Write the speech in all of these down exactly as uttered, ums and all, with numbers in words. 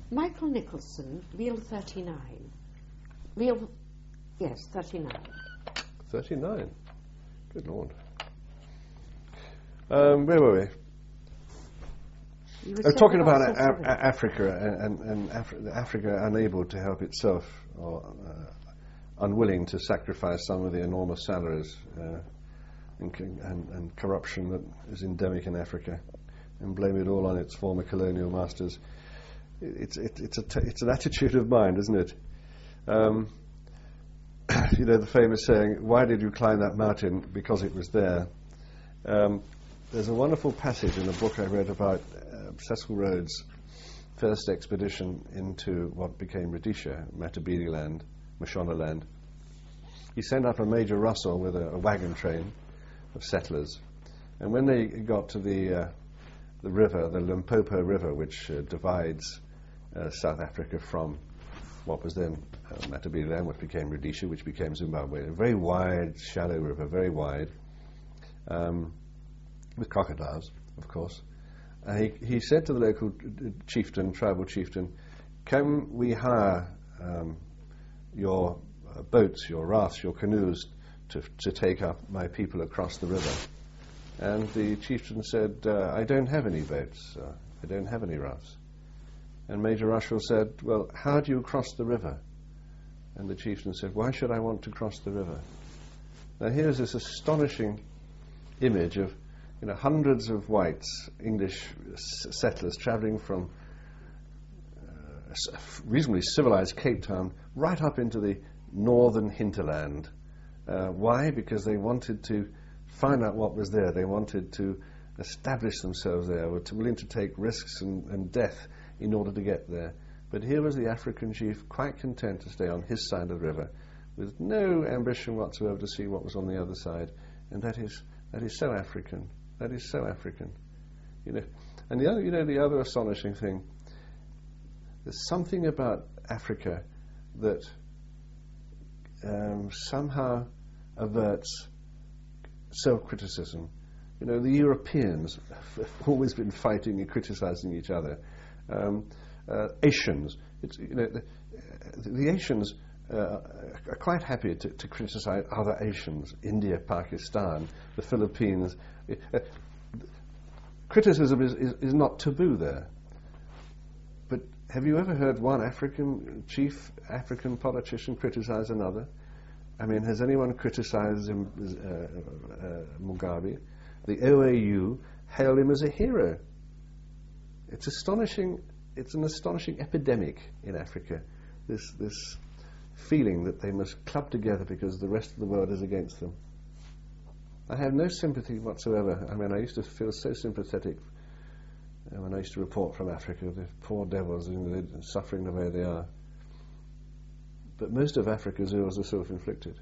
Michael Nicholson, Reel thirty-nine. Reel, yes, thirty-nine. thirty-nine? Good Lord. Um, where were we? You were I was talking about, about a- a- Africa and, and Af- Africa unable to help itself, or uh, unwilling to sacrifice some of the enormous salaries uh, and, and, and corruption that is endemic in Africa, and blame it all on its former colonial masters. It's it, it's a t- it's an attitude of mind, isn't it? Um, you know the famous saying, "Why did you climb that mountain? Because it was there." Um, there's a wonderful passage in a book I read about uh, Cecil Rhodes' first expedition into what became Rhodesia, Matabeleland, Mashonaland. He sent up a Major Russell with a, a wagon train of settlers, and when they got to the uh, the river, the Limpopo River, which uh, divides uh, South Africa from what was then uh, Matabeleland, which became Rhodesia, which became Zimbabwe, a very wide, shallow river, very wide, um, with crocodiles, of course. Uh, he, he said to the local chieftain, tribal chieftain, "Can we hire um, your uh, boats, your rafts, your canoes to, to take up my people across the river?" And the chieftain said, uh, "I don't have any boats, uh, I don't have any rafts." And Major Russell said, "Well, how do you cross the river?" And the chieftain said, "Why should I want to cross the river?" Now here's this astonishing image of you know, hundreds of whites, English s- settlers, travelling from uh, s- reasonably civilized Cape Town right up into the northern hinterland. Uh, why? Because they wanted to find out what was there. They wanted to establish themselves there, were to, willing to take risks and, and death in order to get there. But here was the African chief, quite content to stay on his side of the river, with no ambition whatsoever to see what was on the other side. And that is that is so African. That is so African. You know, and the other, you know, the other astonishing thing. There's something about Africa that um, somehow averts self-criticism. You know, the Europeans have always been fighting and criticizing each other. Um, uh, Asians, it's, you know, the, the Asians uh, are quite happy to, to criticize other Asians, India, Pakistan, the Philippines. Uh, criticism is, is, is not taboo there. But have you ever heard one African chief African politician criticize another? I mean, has anyone criticized him, uh, uh, Mugabe? The O A U hailed him as a hero. It's astonishing. It's an astonishing epidemic in Africa. This this feeling that they must club together because the rest of the world is against them. I have no sympathy whatsoever. I mean, I used to feel so sympathetic uh, when I used to report from Africa. The poor devils, you know, they're suffering the way they are. But most of Africa's ills are self-inflicted.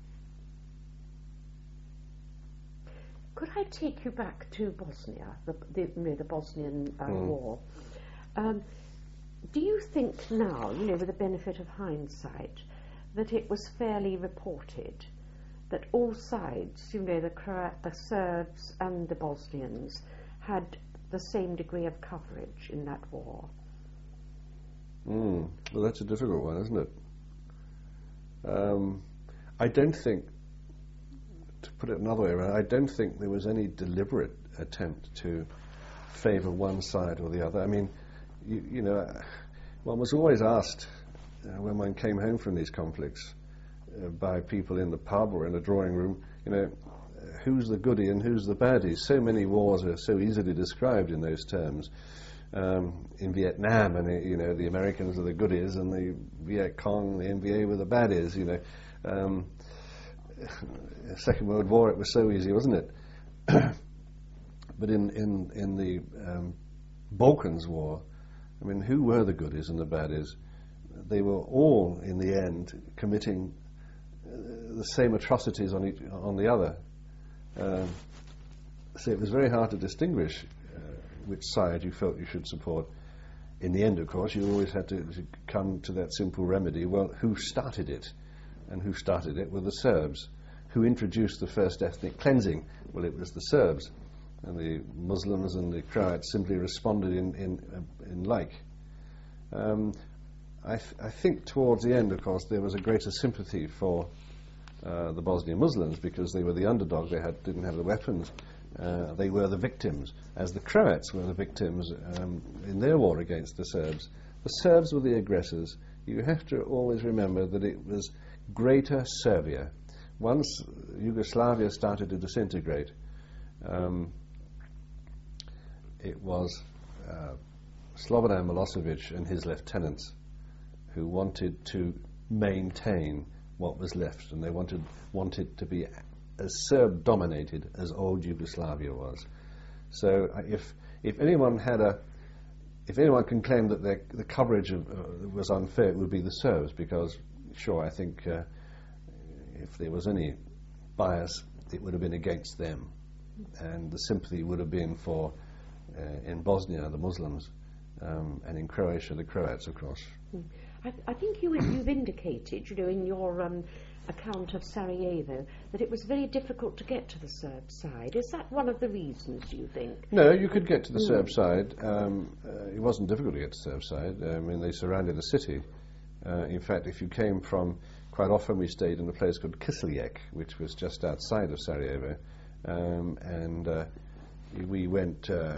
Could I take you back to Bosnia, the, the, you know, the Bosnian uh, mm. war? Um, do you think now, you know, with the benefit of hindsight, that it was fairly reported that all sides, you know, the Croat, the Serbs and the Bosnians, had the same degree of coverage in that war? Mm. Well, that's a difficult one, isn't it? Um, I don't think, to put it another way around, I don't think there was any deliberate attempt to favour one side or the other. I mean, you, you know, one was always asked uh, when one came home from these conflicts uh, by people in the pub or in the drawing room, you know, uh, who's the goodie and who's the baddie? So many wars are so easily described in those terms. Um, in Vietnam, and uh, you know, the Americans are the goodies, and the Viet Cong, the N V A were the baddies. You know, um, Second World War, it was so easy, wasn't it? But in in in the um, Balkans War, I mean, who were the goodies and the baddies? They were all, in the end, committing uh, the same atrocities on each on the other. Um, so it was very hard to distinguish which side you felt you should support. In the end, of course, you always had to, to come to that simple remedy. Well, who started it? And who started it were the Serbs. Who introduced the first ethnic cleansing? Well, it was the Serbs. And the Muslims and the Croats simply responded in, in, uh, in like. Um, I, th- I think towards the end, of course, there was a greater sympathy for uh, the Bosnian Muslims because they were the underdog. They had, didn't have the weapons. Uh, they were the victims, as the Croats were the victims um, in their war against the Serbs. The Serbs were the aggressors. You have to always remember that it was Greater Serbia. Once Yugoslavia started to disintegrate, um, it was uh, Slobodan Milosevic and his lieutenants who wanted to maintain what was left, and they wanted wanted to be as Serb-dominated as old Yugoslavia was. So uh, if if anyone had a if anyone can claim that their, the coverage of, uh, was unfair, it would be the Serbs, because sure, I think uh, if there was any bias, it would have been against them, and the sympathy would have been for uh, in Bosnia the Muslims, um, and in Croatia the Croats, of course. Mm. I, I think you, you've indicated, you know, in your um, account of Sarajevo, that it was very difficult to get to the Serb side. Is that one of the reasons, do you think? No, you could get to the mm. Serb side. Um, uh, it wasn't difficult to get to the Serb side. I mean, they surrounded the city. Uh, in fact, if you came from, quite often we stayed in a place called Kisiljek, which was just outside of Sarajevo, um, and uh, we went. Uh,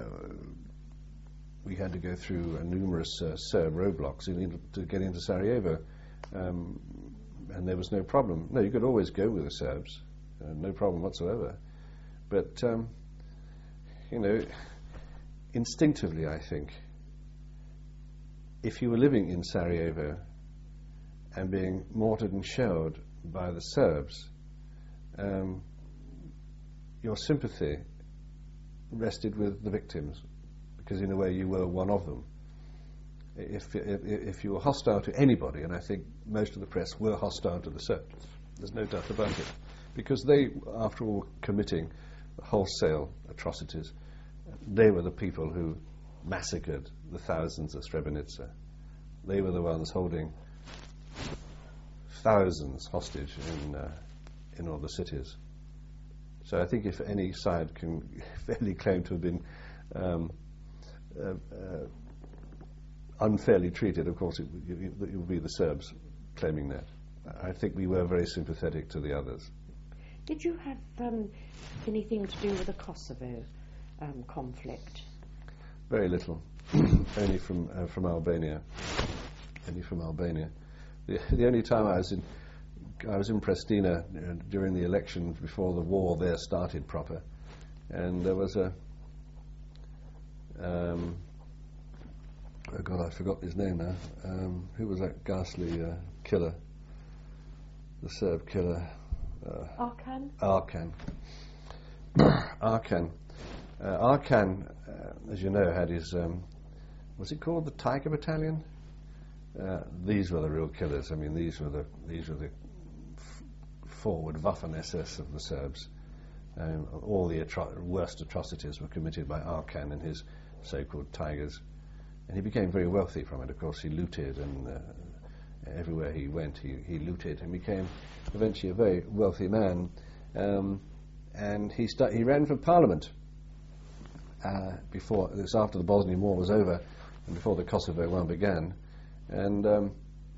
we had to go through uh, numerous uh, Serb roadblocks in order to get into Sarajevo, um, and there was no problem. No, you could always go with the Serbs, uh, no problem whatsoever. But um, you know, instinctively, I think, if you were living in Sarajevo and being mortared and shelled by the Serbs, um, your sympathy rested with the victims, because in a way you were one of them. If, if, if you were hostile to anybody, and I think most of the press were hostile to the Serbs, there's no doubt about it, because they, after all, committing wholesale atrocities, they were the people who massacred the thousands of Srebrenica. They were the ones holding thousands hostage in uh, in all the cities. So I think if any side can fairly claim to have been um, uh, uh, unfairly treated, of course it, it, it would be the Serbs claiming that. I think we were very sympathetic to the others. Did you have um, anything to do with the Kosovo um, conflict? Very little. Only from uh, from Albania. Only from Albania. The, the only time I was in I was in Pristina uh, during the elections before the war there started proper, and there was a um, oh God, I forgot his name now. Um, who was that ghastly uh, killer? The Serb killer. Uh, Arkan? Arkan. Arkan. Uh, Arkan, uh, as you know, had his, um, was it called the Tiger Battalion? Uh, these were the real killers. I mean, these were the these were the f- forward Waffen-S S of the Serbs. Um, all the atro- worst atrocities were committed by Arkan and his so-called Tigers, and he became very wealthy from it. Of course, he looted, and uh, everywhere he went, he, he looted, and became eventually a very wealthy man. Um, and he sta- he ran for Parliament. Uh, before this, after the Bosnian War was over, and before the Kosovo one began, and um,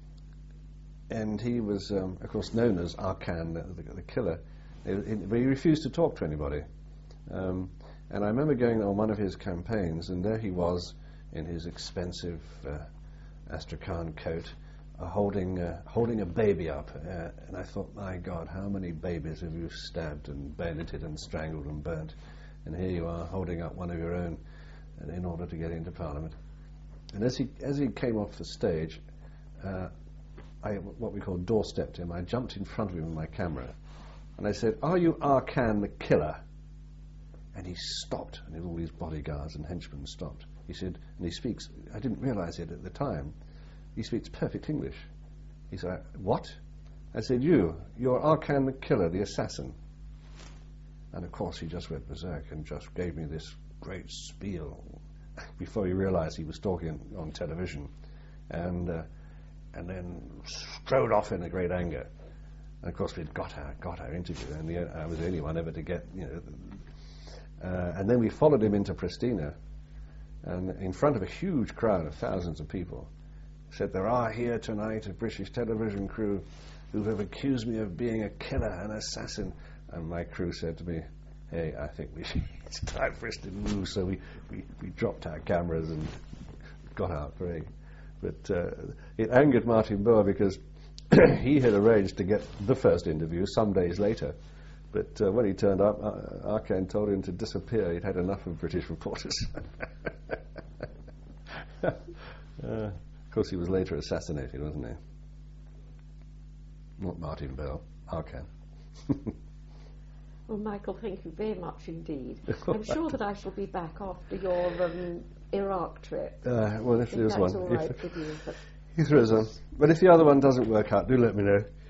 and he was, um, of course, known as Arkan, the, the, the killer. It, it, but he refused to talk to anybody. Um, and I remember going on one of his campaigns, and there he was in his expensive uh, Astrakhan coat, uh, holding uh, holding a baby up. Uh, and I thought, my God, how many babies have you stabbed and bayoneted and strangled and burnt? And here you are holding up one of your own in order to get into Parliament. And as he as he came off the stage, uh, I what we call doorstepped him. I jumped in front of him with my camera, and I said, "Are you Arkan the killer?" And he stopped, and all these bodyguards and henchmen stopped. He said, and he speaks, I didn't realise it at the time, he speaks perfect English. He said, "What?" I said, "You, you're Arkan the killer, the assassin." And of course he just went berserk and just gave me this great spiel before he realised he was talking on television, and uh, and then strode off in a great anger. And of course we'd got our got our interview, and the, I was the only one ever to get, you know. Uh, and then we followed him into Pristina, and in front of a huge crowd of thousands of people, said, "There are here tonight a British television crew who have accused me of being a killer, an assassin." And my crew said to me, "Hey, I think we should, it's time for us to move." So we, we, we dropped our cameras and got out very. But uh, it angered Martin Boer because he had arranged to get the first interview some days later. But uh, when he turned up, uh, Arcand told him to disappear. He'd had enough of British reporters. uh, of course, he was later assassinated, wasn't he? Not Martin Boer, Arcand. Well, Michael, thank you very much indeed. I'm sure that I shall be back after your um, Iraq trip. Uh, well, if, if there's that's one. All right if, with you, but if there is one. But if the other one doesn't work out, do let me know.